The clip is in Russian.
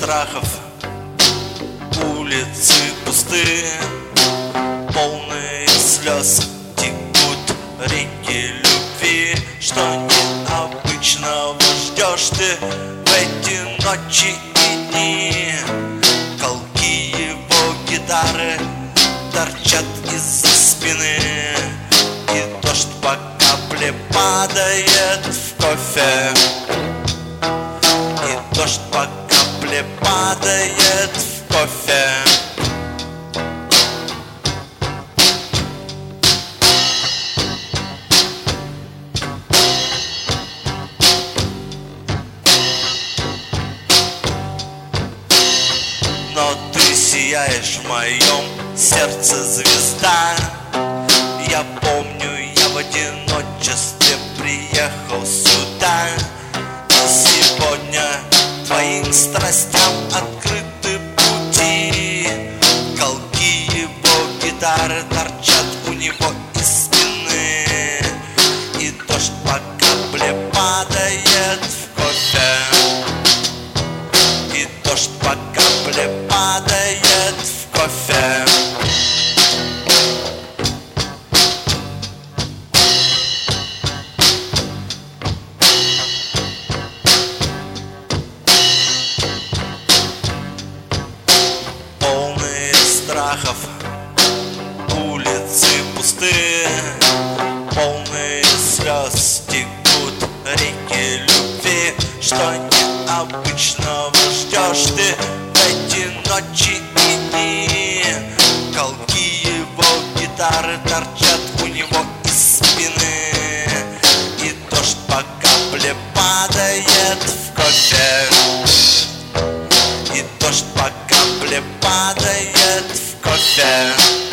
страхов, улицы пусты, полные слез, текут реки любви. Что необычного ждешь ты в эти ночи и дни? Колки его гитары торчат из-за спины, и дождь по капле падает в кофе. И дождь по капле падает в кофе. Но ты сияешь в моем сердце, звезда. Я помню, я в одиночестве приехал сюда, и сегодня твоим страстям открыты пути. Колки его гитары торчат у него из спины, и дождь по капле падает в кофе. И дождь по капле падает в кофе. Полные страхов, улицы пусты, полные слез, текут реки любви. Что необычного ждешь ты в эти ночи и дни? Колки его гитары торчат у него из спины, и дождь по капле падает в кофе. И дождь по капле падает в кофе.